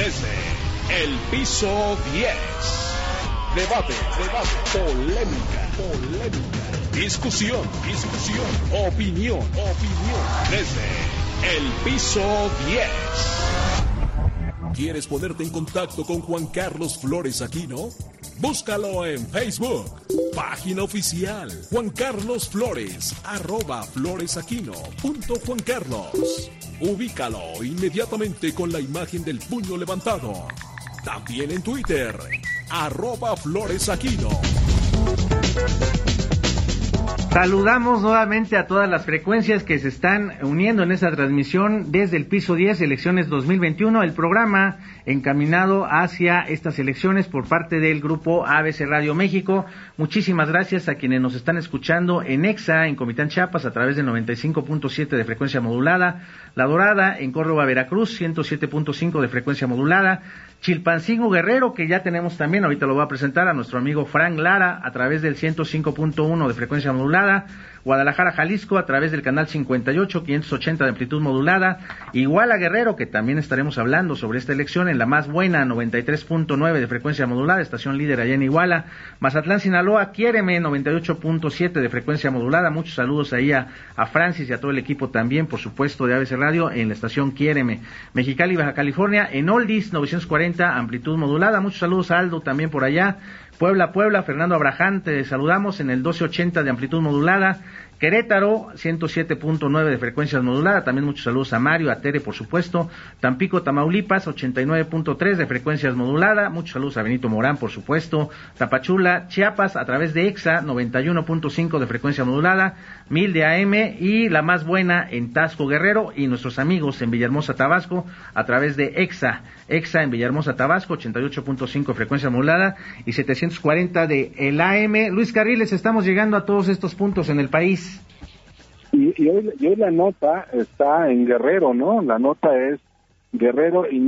desde el piso 10. Debate, polémica, discusión, opinión, desde el piso 10. ¿Quieres ponerte en contacto con Juan Carlos Flores Aquino? Búscalo en Facebook, página oficial Juan Carlos Flores, @floresaquino.juancarlos. Ubícalo inmediatamente con la imagen del puño levantado. También en Twitter, @floresaquino. Saludamos nuevamente a todas las frecuencias que se están uniendo en esta transmisión desde el piso 10, elecciones 2021, el programa encaminado hacia estas elecciones por parte del grupo ABC Radio México. Muchísimas gracias a quienes nos están escuchando en EXA, en Comitán, Chiapas, a través del 95.7 de frecuencia modulada, La Dorada, en Córdoba, Veracruz, 107.5 de frecuencia modulada, Chilpancingo, Guerrero, que ya tenemos también, ahorita lo voy a presentar, a nuestro amigo Frank Lara, a través del 105.1 de frecuencia modulada, Guadalajara, Jalisco, a través del canal 58, 580 de amplitud modulada, Iguala, Guerrero, que también estaremos hablando sobre esta elección en la más buena, 93.9 de frecuencia modulada, estación líder allá en Iguala, Mazatlán, Sinaloa, Quiéreme, 98.7 de frecuencia modulada. Muchos saludos ahí a Francis y a todo el equipo también, por supuesto, de ABC Radio en la estación Quiéreme. Mexicali, Baja California, en Oldies, 940, amplitud modulada. Muchos saludos a Aldo también por allá. Puebla, Fernando Abraham, te saludamos en el 1280 de amplitud modulada. Querétaro, 107.9 de frecuencia modulada, también muchos saludos a Mario, a Tere, por supuesto. Tampico, Tamaulipas, 89.3 de frecuencias modulada, muchos saludos a Benito Morán, por supuesto. Tapachula, Chiapas, a través de EXA, 91.5 de frecuencia modulada, 1000 de AM, y la más buena en Tasco, Guerrero, y nuestros amigos en Villahermosa, Tabasco, a través de EXA en Villahermosa, Tabasco, 88.5 de frecuencia modulada, y 740 de el AM. Luis Carriles, estamos llegando a todos estos puntos en el país. Y hoy la nota está en Guerrero, ¿no? La nota es Guerrero es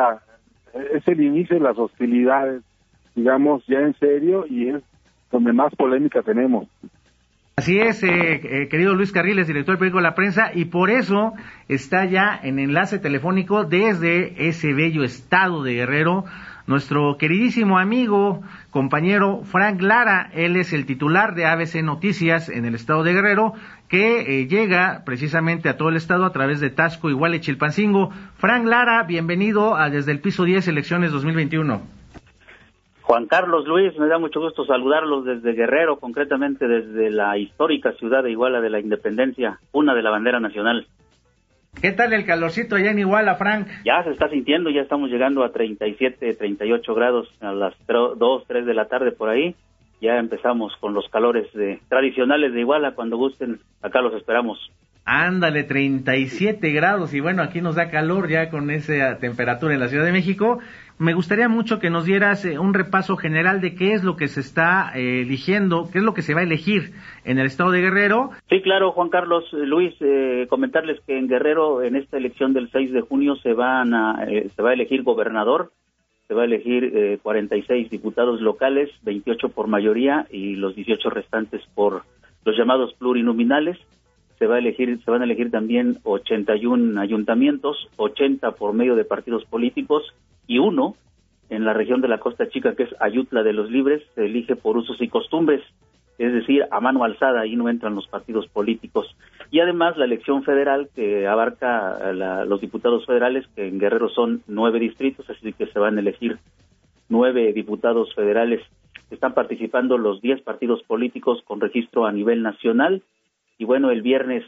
el inicio de las hostilidades, digamos, ya en serio, y es donde más polémica tenemos. Así es, querido Luis Carriles, director del periódico La Prensa, y por eso está ya en enlace telefónico desde ese bello estado de Guerrero nuestro queridísimo amigo, compañero Frank Lara. Él es el titular de ABC Noticias en el estado de Guerrero, que llega precisamente a todo el estado a través de Tasco, Iguala y Chilpancingo. Frank Lara, bienvenido a Desde el Piso 10, Elecciones 2021. Juan Carlos, Luis, me da mucho gusto saludarlos desde Guerrero, concretamente desde la histórica ciudad de Iguala de la Independencia, cuna de la bandera nacional. ¿Qué tal el calorcito allá en Iguala, Frank? Ya se está sintiendo, ya estamos llegando a 37, 38 grados a las 2, 3 de la tarde por ahí. Ya empezamos con los calores tradicionales de Iguala. Cuando gusten, acá los esperamos. Ándale, 37 grados, y bueno, aquí nos da calor ya con esa temperatura en la Ciudad de México. Me gustaría mucho que nos dieras un repaso general de qué es lo que se está eligiendo, qué es lo que se va a elegir en el estado de Guerrero. Sí, claro, Juan Carlos, Luis, comentarles que en Guerrero, en esta elección del 6 de junio, se va a elegir gobernador, se va a elegir 46 diputados locales, 28 por mayoría y los 18 restantes por los llamados plurinominales. Se van a elegir también 81 ayuntamientos, 80 por medio de partidos políticos, y uno en la región de la Costa Chica, que es Ayutla de los Libres, se elige por usos y costumbres, es decir, a mano alzada, ahí no entran los partidos políticos. Y además la elección federal, que abarca los diputados federales, que en Guerrero son 9 distritos, así que se van a elegir 9 diputados federales. Están participando los 10 partidos políticos con registro a nivel nacional. Y bueno, el viernes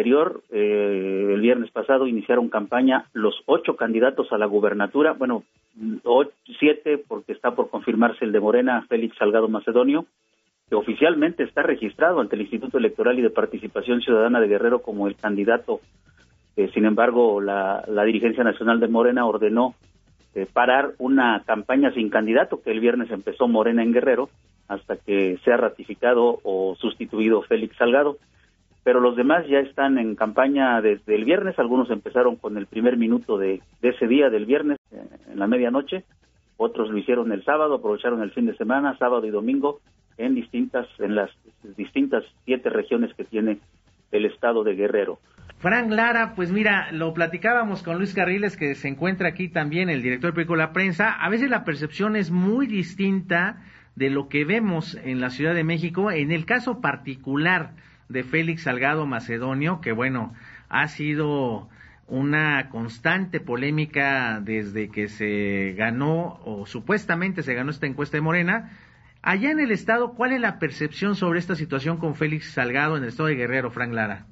pasado, iniciaron campaña los 8 candidatos a la gubernatura, bueno, 7 porque está por confirmarse el de Morena, Félix Salgado Macedonio, que oficialmente está registrado ante el Instituto Electoral y de Participación Ciudadana de Guerrero como el candidato. Sin embargo, la dirigencia nacional de Morena ordenó parar una campaña sin candidato que el viernes empezó Morena en Guerrero, hasta que sea ratificado o sustituido Félix Salgado. Pero los demás ya están en campaña desde el viernes. Algunos empezaron con el primer minuto de ese día del viernes, en la medianoche. Otros lo hicieron el sábado, aprovecharon el fin de semana, sábado y domingo, en las distintas 7 regiones que tiene el estado de Guerrero. Frank Lara, pues mira, lo platicábamos con Luis Carriles, que se encuentra aquí también, el director del periódico La Prensa. A veces la percepción es muy distinta de lo que vemos en la Ciudad de México. En el caso particular de Félix Salgado Macedonio, que bueno, ha sido una constante polémica desde que se ganó, o supuestamente se ganó esta encuesta de Morena. Allá en el estado, ¿cuál es la percepción sobre esta situación con Félix Salgado en el estado de Guerrero, Frank Lara?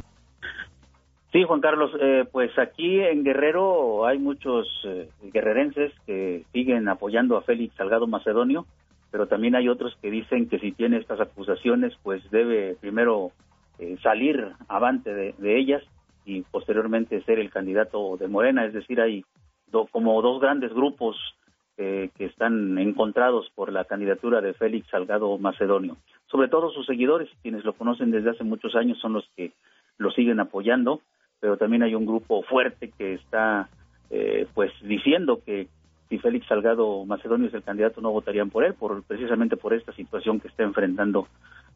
Sí, Juan Carlos, pues aquí en Guerrero hay muchos guerrerenses que siguen apoyando a Félix Salgado Macedonio, pero también hay otros que dicen que si tiene estas acusaciones, pues debe primero salir avante de ellas y posteriormente ser el candidato de Morena. Es decir, hay como dos grandes grupos que están encontrados por la candidatura de Félix Salgado Macedonio. Sobre todo sus seguidores, quienes lo conocen desde hace muchos años, son los que lo siguen apoyando, pero también hay un grupo fuerte que está pues diciendo que si Félix Salgado Macedonio es el candidato no votarían por él, precisamente por esta situación que está enfrentando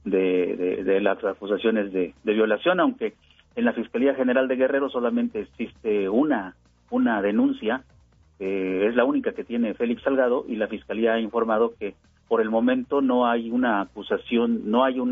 de las acusaciones de violación, aunque en la Fiscalía General de Guerrero solamente existe una denuncia, es la única que tiene Félix Salgado, y la Fiscalía ha informado que por el momento no hay una acusación, no hay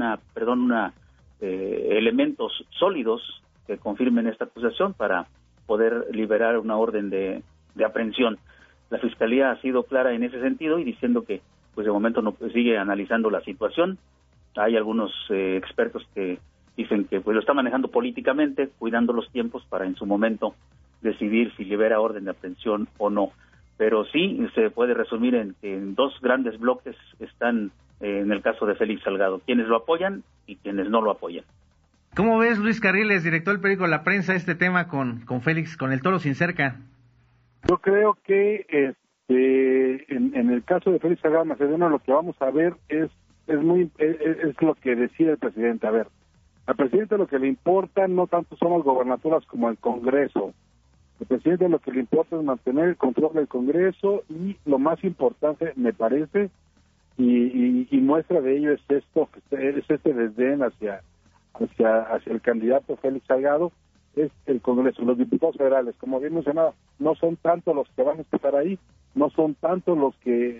elementos sólidos que confirmen esta acusación para poder liberar una orden de aprehensión. La Fiscalía ha sido clara en ese sentido y diciendo que pues de momento no sigue analizando la situación. Hay algunos expertos que dicen que pues lo está manejando políticamente, cuidando los tiempos para en su momento decidir si libera orden de aprehensión o no. Pero sí se puede resumir en que en dos grandes bloques están en el caso de Félix Salgado, quienes lo apoyan y quienes no lo apoyan. ¿Cómo ves, Luis Carriles, director del periódico La Prensa, este tema con Félix, con el toro sin cerca? Yo creo que en el caso de Félix Salgado Macedonio lo que vamos a ver es lo que decide el presidente. A ver, al presidente lo que le importa no tanto son las gobernaturas como el Congreso. Al presidente lo que le importa es mantener el control del Congreso y lo más importante, me parece, y muestra de ello es este desdén hacia el candidato Félix Salgado, es el Congreso. Los diputados federales, como bien mencionaba, no son tanto los que van a estar ahí, no son tanto los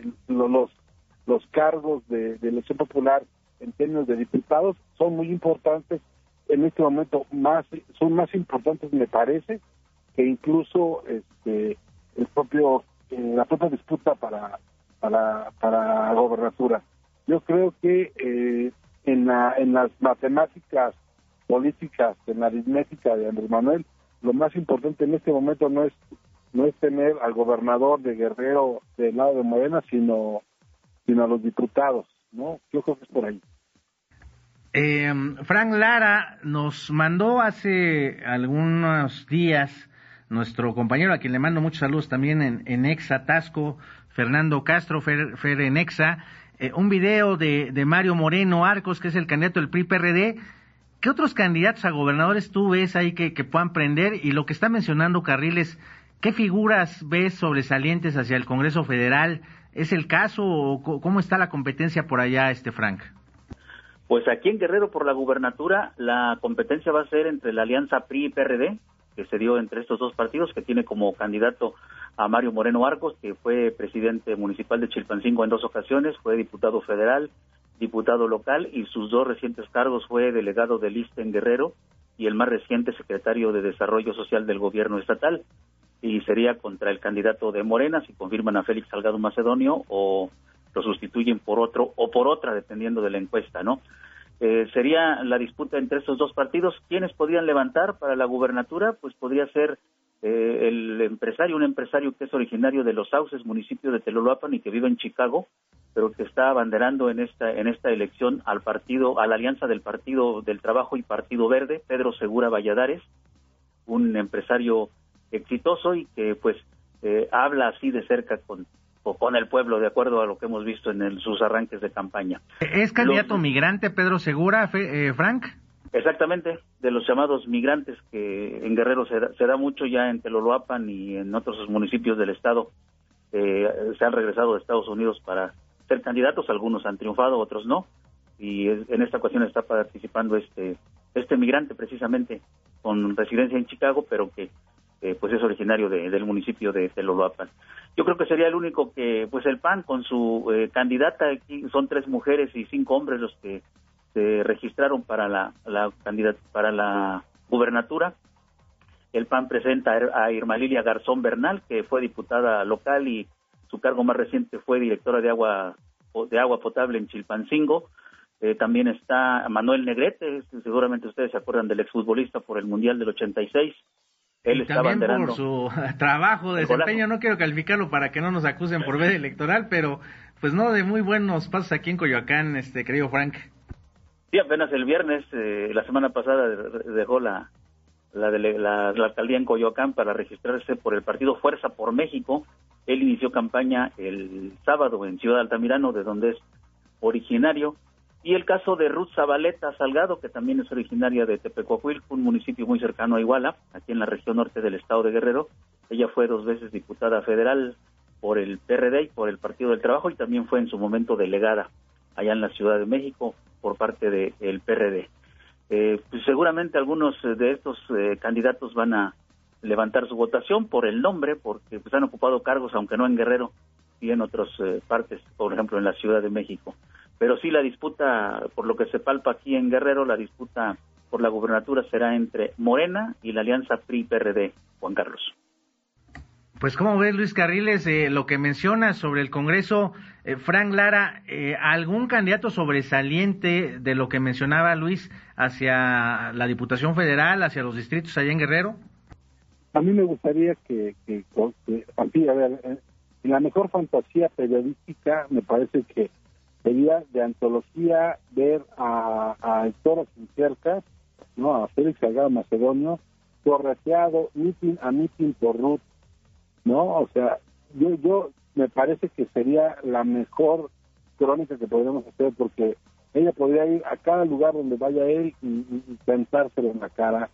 cargos de elección popular en términos de diputados, son muy importantes en este momento, son más importantes, me parece, que incluso la propia disputa para la gobernatura. Yo creo que en las matemáticas políticas, en la aritmética de Andrés Manuel, lo más importante en este momento no es tener al gobernador de Guerrero del lado de Morena, sino a los diputados, ¿no? Yo creo que es por ahí. Frank Lara nos mandó hace algunos días nuestro compañero, a quien le mando muchos saludos también en Exa Tasco, Fernando Castro, Fer en Exa, un video de Mario Moreno Arcos, que es el candidato del PRI-PRD. ¿Qué otros candidatos a gobernadores tú ves ahí que puedan prender? Y lo que está mencionando Carriles, ¿qué figuras ves sobresalientes hacia el Congreso Federal? ¿Es el caso o cómo está la competencia por allá, Frank? Pues aquí en Guerrero por la gubernatura la competencia va a ser entre la alianza PRI y PRD, que se dio entre estos dos partidos, que tiene como candidato a Mario Moreno Arcos, que fue presidente municipal de Chilpancingo en 2 ocasiones, fue diputado federal, diputado local, y sus 2 recientes cargos fue delegado del ISSSTE en Guerrero y el más reciente secretario de Desarrollo Social del gobierno estatal, y sería contra el candidato de Morena si confirman a Félix Salgado Macedonio o lo sustituyen por otro o por otra, dependiendo de la encuesta, ¿no? Sería la disputa entre estos dos partidos. ¿Quiénes podrían levantar para la gubernatura? Pues podría ser un empresario que es originario de Los Sauces, municipio de Teloloapan, y que vive en Chicago, pero que está abanderando en esta elección a la alianza del Partido del Trabajo y Partido Verde, Pedro Segura Valladares, un empresario exitoso y que pues habla así de cerca con el pueblo, de acuerdo a lo que hemos visto en sus arranques de campaña. ¿Es candidato migrante Pedro Segura, Frank? Exactamente, de los llamados migrantes, que en Guerrero se da mucho, ya en Teloloapan y en otros municipios del estado. Se han regresado de Estados Unidos para ser candidatos, algunos han triunfado, otros no, y en esta ocasión está participando este migrante precisamente con residencia en Chicago, pero que pues es originario del municipio de Teloloapan. Yo creo que sería el único que, pues el PAN con su candidata, aquí son 3 mujeres y 5 hombres los que se registraron para la gubernatura. El PAN presenta a Irma Lilia Garzón Bernal, que fue diputada local y su cargo más reciente fue directora de agua potable en Chilpancingo. También está Manuel Negrete, seguramente ustedes se acuerdan del exfutbolista por el Mundial del 86. Él está banderando por su trabajo, desempeño, no quiero calificarlo para que no nos acusen por veda electoral, pero pues no, de muy buenos pasos aquí en Coyoacán, querido Frank. Sí, apenas el viernes, la semana pasada dejó la alcaldía en Coyoacán para registrarse por el partido Fuerza por México. Él inició campaña el sábado en Ciudad Altamirano, de donde es originario. Y el caso de Ruth Zabaleta Salgado, que también es originaria de Tepecuacuilco, un municipio muy cercano a Iguala, aquí en la región norte del estado de Guerrero. Ella fue 2 veces diputada federal por el PRD y por el Partido del Trabajo, y también fue en su momento delegada allá en la Ciudad de México por parte del PRD. Pues seguramente algunos de estos candidatos van a levantar su votación por el nombre, porque pues han ocupado cargos, aunque no en Guerrero, y en otras partes, por ejemplo en la Ciudad de México. Pero sí, la disputa, por lo que se palpa aquí en Guerrero, la disputa por la gubernatura será entre Morena y la alianza PRI-PRD, Juan Carlos. Pues, ¿cómo ves, Luis Carriles, lo que mencionas sobre el Congreso? Frank Lara, ¿algún candidato sobresaliente de lo que mencionaba Luis hacia la Diputación Federal, hacia los distritos allá en Guerrero? A mí me gustaría que a ver, en la mejor fantasía periodística, me parece que sería de antología ver a Toro Sincerca, ¿no? A Félix Salgado Macedonio, correteado mitin a mitin por Ruth, ¿no? O sea, yo me parece que sería la mejor crónica que podríamos hacer, porque ella podría ir a cada lugar donde vaya él y pensárselo en la cara,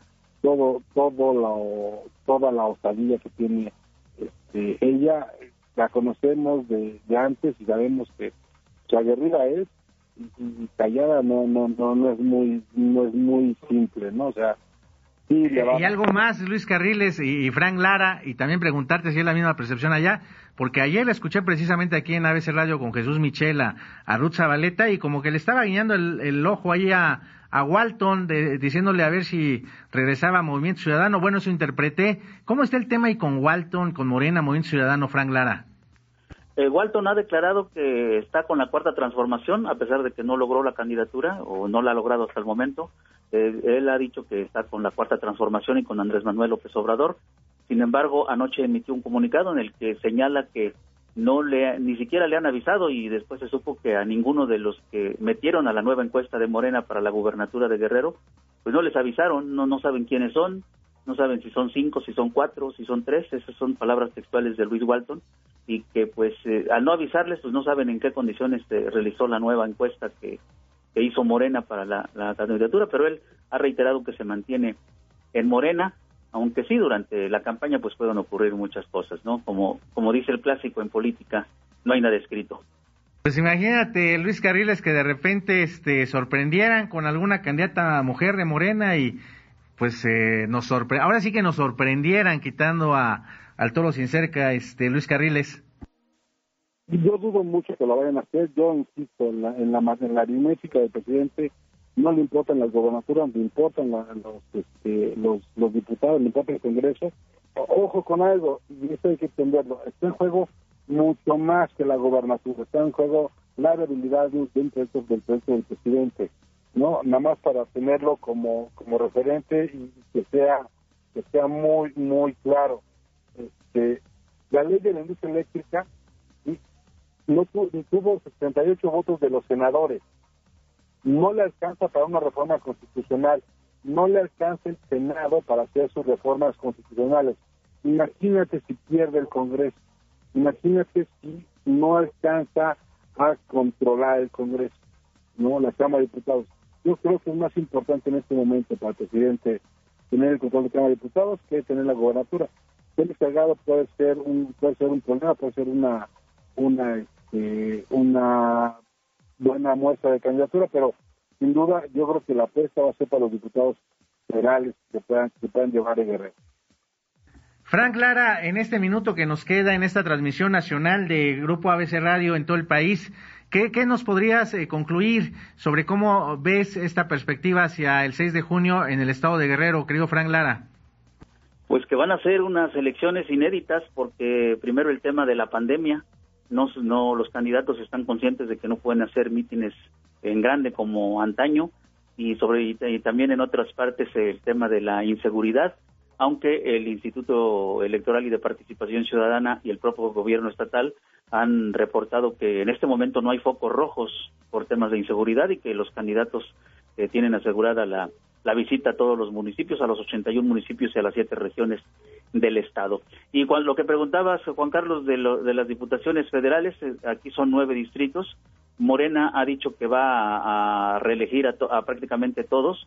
toda la osadía que tiene. Ella la conocemos de antes y sabemos que aguerrida es y callada no es muy simple, ¿no? O sea, sí, y algo más, Luis Carriles y Frank Lara, y también preguntarte si es la misma percepción allá, porque ayer la escuché precisamente aquí en ABC Radio con Jesús Michel a Ruth Zabaleta, y como que le estaba guiñando el ojo ahí a Walton, diciéndole a ver si regresaba a Movimiento Ciudadano. Bueno, eso interpreté. ¿Cómo está el tema ahí con Walton, con Morena, Movimiento Ciudadano, Frank Lara? Walton ha declarado que está con la Cuarta Transformación, a pesar de que no logró la candidatura, o no la ha logrado hasta el momento. Él ha dicho que está con la Cuarta Transformación y con Andrés Manuel López Obrador. Sin embargo, anoche emitió un comunicado en el que señala que ni siquiera le han avisado, y después se supo que a ninguno de los que metieron a la nueva encuesta de Morena para la gubernatura de Guerrero, pues no les avisaron, no saben quiénes son, no saben si son 5, si son 4, si son 3, esas son palabras textuales de Luis Walton, y que pues al no avisarles, pues no saben en qué condiciones realizó la nueva encuesta que hizo Morena para la candidatura, pero él ha reiterado que se mantiene en Morena, aunque sí, durante la campaña pues pueden ocurrir muchas cosas, ¿no? Como dice el clásico en política, no hay nada escrito. Pues imagínate, Luis Carriles, que de repente sorprendieran con alguna candidata mujer de Morena y pues ahora sí que nos sorprendieran quitando al Toro Sincerca, Luis Carriles. Yo dudo mucho que lo vayan a hacer. Yo insisto, en la aritmética del presidente no le importan las gobernaturas, le importan los diputados, le importa el Congreso. Ojo con algo, y esto hay que entenderlo, está en juego mucho más que la gobernatura, está en juego la viabilidad de un proyecto del presidente, ¿no? Nada más para tenerlo como referente y que sea muy, muy claro. La ley de la industria eléctrica no tuvo 78 votos de los senadores, no le alcanza para una reforma constitucional, no le alcanza el Senado para hacer sus reformas constitucionales. Imagínate si pierde el Congreso, imagínate si no alcanza a controlar el Congreso, ¿no? La Cámara de Diputados. Yo creo que es más importante en este momento para el presidente tener el control de la Cámara de Diputados que tener la gobernatura. Félix Salgado puede ser un problema, puede ser una buena muestra de candidatura, pero sin duda, yo creo que la apuesta va a ser para los diputados federales que puedan llevar a Guerrero. Frank Lara, en este minuto que nos queda en esta transmisión nacional de Grupo ABC Radio en todo el país, ¿qué nos podrías concluir sobre cómo ves esta perspectiva hacia el 6 de junio en el estado de Guerrero, querido Frank Lara? Pues que van a ser unas elecciones inéditas porque primero el tema de la pandemia, no los candidatos están conscientes de que no pueden hacer mítines en grande como antaño y también en otras partes el tema de la inseguridad, aunque el Instituto Electoral y de Participación Ciudadana y el propio gobierno estatal han reportado que en este momento no hay focos rojos por temas de inseguridad y que los candidatos tienen asegurada la visita a todos los municipios, a los 81 municipios y a las 7 regiones del estado. Y lo que preguntabas, Juan Carlos, de las diputaciones federales, aquí son 9 distritos. Morena ha dicho que va a reelegir a prácticamente todos,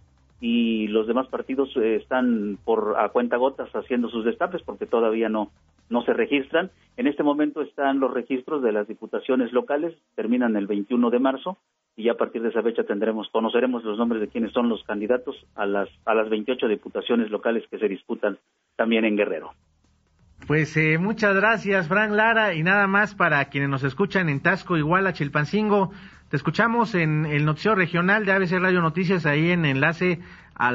y los demás partidos están a cuentagotas haciendo sus destapes porque todavía no se registran. En este momento están los registros de las diputaciones locales, terminan el 21 de marzo, y ya a partir de esa fecha conoceremos los nombres de quienes son los candidatos a las 28 diputaciones locales que se disputan también en Guerrero. Pues muchas gracias, Frank Lara, y nada más para quienes nos escuchan en Taxco, Iguala, Chilpancingo. Te escuchamos en el noticiero regional de ABC Radio Noticias, ahí en enlace a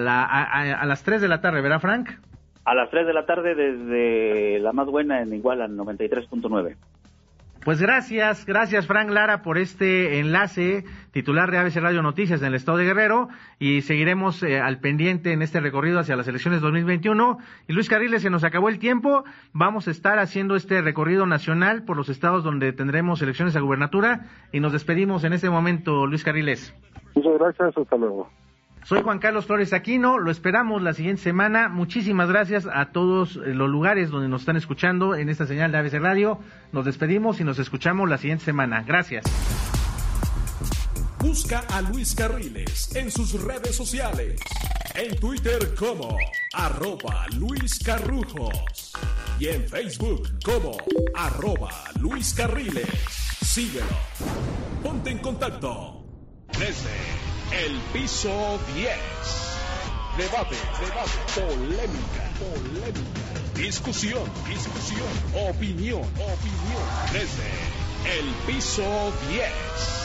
las 3 de la tarde, ¿verdad, Frank? A las 3 de la tarde desde la más buena en Iguala, 93.9. Pues gracias Frank Lara por este enlace, titular de ABC Radio Noticias en el estado de Guerrero, y seguiremos al pendiente en este recorrido hacia las elecciones 2021. Y Luis Carriles, se nos acabó el tiempo, vamos a estar haciendo este recorrido nacional por los estados donde tendremos elecciones a gubernatura, y nos despedimos en este momento, Luis Carriles. Muchas gracias, hasta luego. Soy Juan Carlos Flores Aquino, lo esperamos la siguiente semana. Muchísimas gracias a todos los lugares donde nos están escuchando en esta señal de ABC Radio. Nos despedimos y nos escuchamos la siguiente semana. Gracias. Busca a Luis Carriles en sus redes sociales. En Twitter como @LuisCarrujos y en Facebook como @LuisCarriles. Síguelo. Ponte en contacto. Desde el piso 10. Debate, polémica, discusión, opinión. Desde el piso 10.